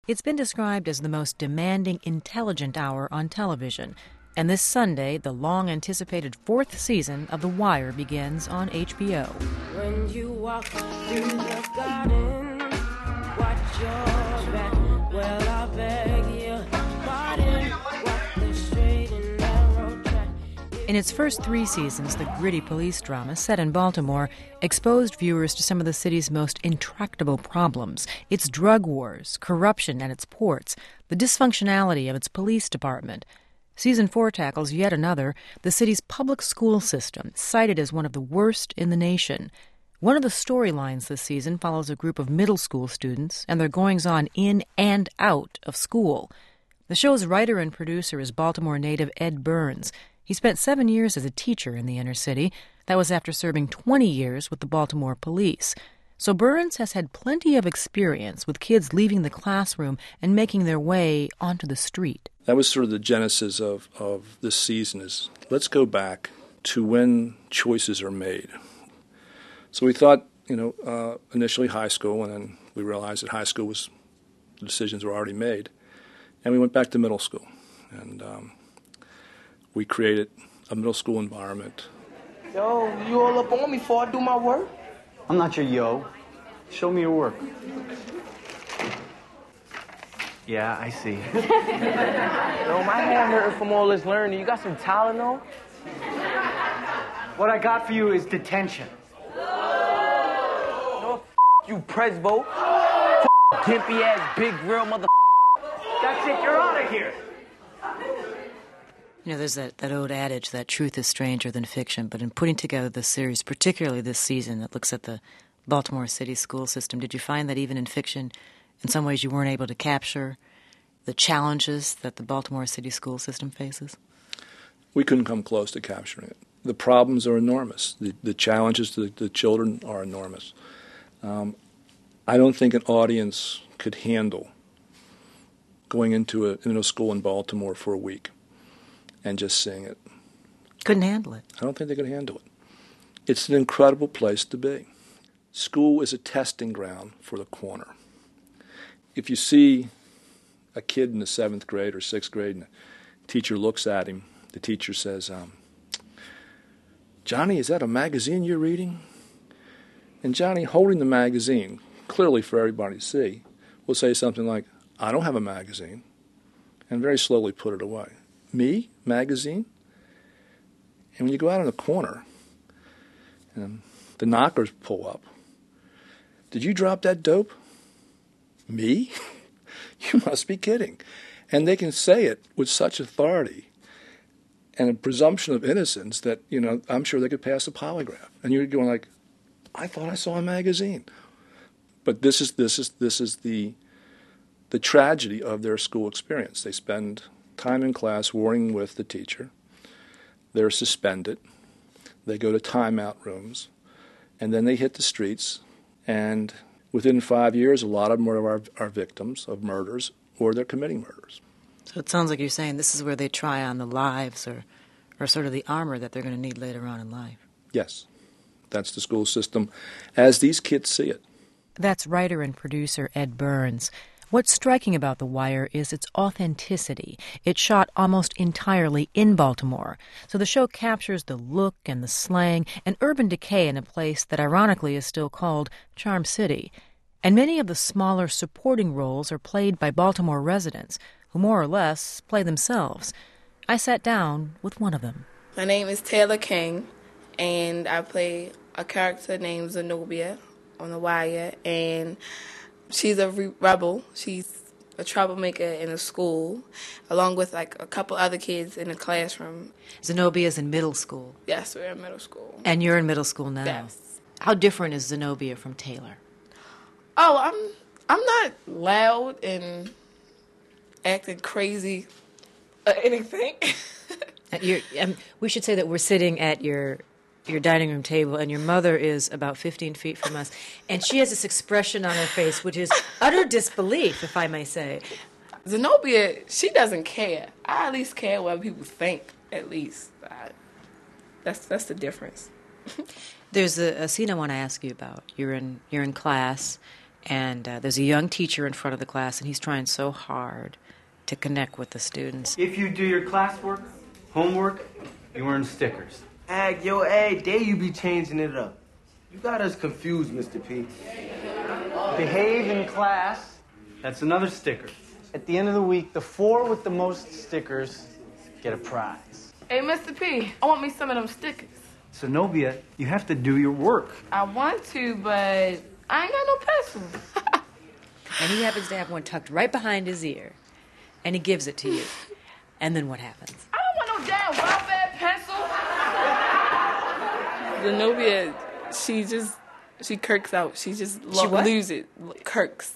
It's been described as the most demanding, intelligent hour on television. And this Sunday, the long-anticipated fourth season of The Wire begins on HBO. When you walk through the garden, watch your back. Well, I beg you, pardon. Walk the straight and narrow track. In its first 3 seasons, the gritty police drama set in Baltimore exposed viewers to some of the city's most intractable problems: its drug wars, corruption at its ports, the dysfunctionality of its police department. Season 4 tackles yet another, the city's public school system, cited as one of the worst in the nation. One of the storylines this season follows a group of middle school students and their goings-on in and out of school. The show's writer and producer is Baltimore native Ed Burns. He spent 7 years as a teacher in the inner city. That was after serving 20 years with the Baltimore police. So Burns has had plenty of experience with kids leaving the classroom and making their way onto the street. That was sort of the genesis of this season, is let's go back to when choices are made. So we thought, initially high school, and then we realized that high school the decisions were already made. And we went back to middle school. And we created a middle school environment. Yo, you all up on me before I do my work? I'm not your yo. Show me your work. Yeah, I see. Yo, my hand hurting from all this learning. You got some Tylenol? What I got for you is detention. No, you Presbo. Gimpy ass big real mother. That's it, you're out of here. There's that old adage that truth is stranger than fiction, but in putting together this series, particularly this season that looks at the Baltimore City school system, did you find that even in fiction, in some ways you weren't able to capture the challenges that the Baltimore City school system faces? We couldn't come close to capturing it. The problems are enormous. The challenges to the children are enormous. I don't think an audience could handle going into a middle school in Baltimore for a week and just seeing it. Couldn't handle it. I don't think they could handle it. It's an incredible place to be. School is a testing ground for the corner. If you see a kid in the 7th grade or 6th grade and the teacher looks at him, the teacher says, "Johnny, is that a magazine you're reading?" And Johnny, holding the magazine, clearly for everybody to see, will say something like, "I don't have a magazine," and very slowly put it away. "Me? Magazine?" And when you go out in the corner and the knockers pull up, "Did you drop that dope?" "Me? You must be kidding." And they can say it with such authority and a presumption of innocence that, I'm sure they could pass a polygraph. And you're going like, "I thought I saw a magazine." But this is the tragedy of their school experience. They spend time in class warring with the teacher. They're suspended. They go to timeout rooms. And then they hit the streets. And within 5 years, a lot of them are victims of murders, or they're committing murders. So it sounds like you're saying this is where they try on the lives or sort of the armor that they're going to need later on in life. Yes. That's the school system as these kids see it. That's writer and producer Ed Burns. What's striking about The Wire is its authenticity. It's shot almost entirely in Baltimore, so the show captures the look and the slang and urban decay in a place that ironically is still called Charm City. And many of the smaller supporting roles are played by Baltimore residents, who more or less play themselves. I sat down with one of them. My name is Taylor King, and I play a character named Zenobia on The Wire, and she's a rebel. She's a troublemaker in a school, along with a couple other kids in the classroom. Zenobia's in middle school. Yes, we're in middle school. And you're in middle school now. Yes. How different is Zenobia from Taylor? Oh, I'm not loud and acting crazy or anything. We should say that we're sitting at your dining room table, and your mother is about 15 feet from us, and she has this expression on her face, which is utter disbelief, if I may say. Zenobia, she doesn't care. I at least care what people think, at least. That's the difference. There's a scene I want to ask you about. You're in class, And there's a young teacher in front of the class, and he's trying so hard to connect with the students. If you do your classwork, homework, you earn stickers. Ag, yo, hey, day you be changing it up. You got us confused, Mr. P. Behave in class, that's another sticker. At the end of the week, the 4 with the most stickers get a prize. Hey, Mr. P, I want me some of them stickers. Zenobia, you have to do your work. I want to, but I ain't got no pencils. And he happens to have one tucked right behind his ear. And he gives it to you. And then what happens? I don't want no damn welfare pencil. Zenobia, she kirks out. She just loses it. Kirks.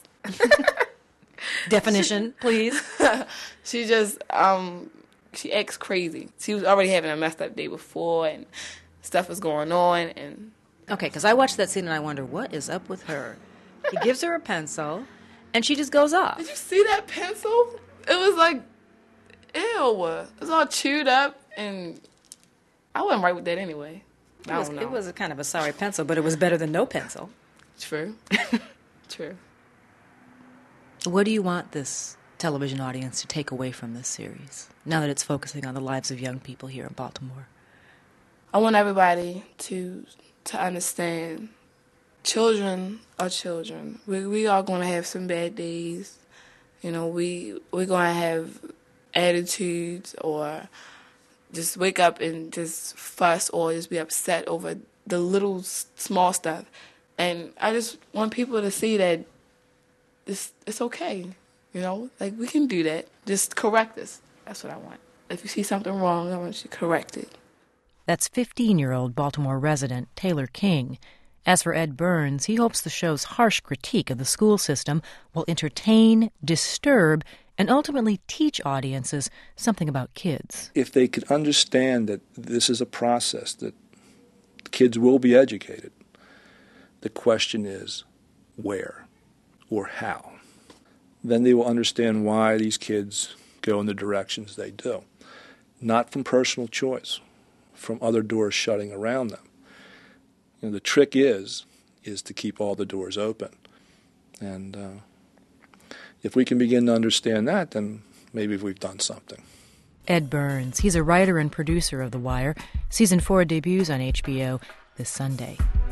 Definition, please. She just, she acts crazy. She was already having a messed up day before, and stuff was going on, and... Okay, because I watched that scene and I wonder, what is up with her? He gives her a pencil, and she just goes off. Did you see that pencil? It was like, ew. It was all chewed up, and I wasn't right with that anyway. I don't know. It was kind of a sorry pencil, but it was better than no pencil. True. True. What do you want this television audience to take away from this series, now that it's focusing on the lives of young people here in Baltimore? I want everybody to understand children are children. We are going to have some bad days. You know, we're going to have attitudes or just wake up and just fuss or just be upset over the little small stuff. And I just want people to see that it's okay. You know, like we can do that. Just correct us. That's what I want. If you see something wrong, I want you to correct it. That's 15-year-old Baltimore resident Taylor King. As for Ed Burns, he hopes the show's harsh critique of the school system will entertain, disturb, and ultimately teach audiences something about kids. If they could understand that this is a process, that kids will be educated, the question is where or how. Then they will understand why these kids go in the directions they do. Not from personal choice, from other doors shutting around them. You know, the trick is to keep all the doors open. And if we can begin to understand that, then maybe we've done something. Ed Burns, he's a writer and producer of The Wire. Season 4 debuts on HBO this Sunday.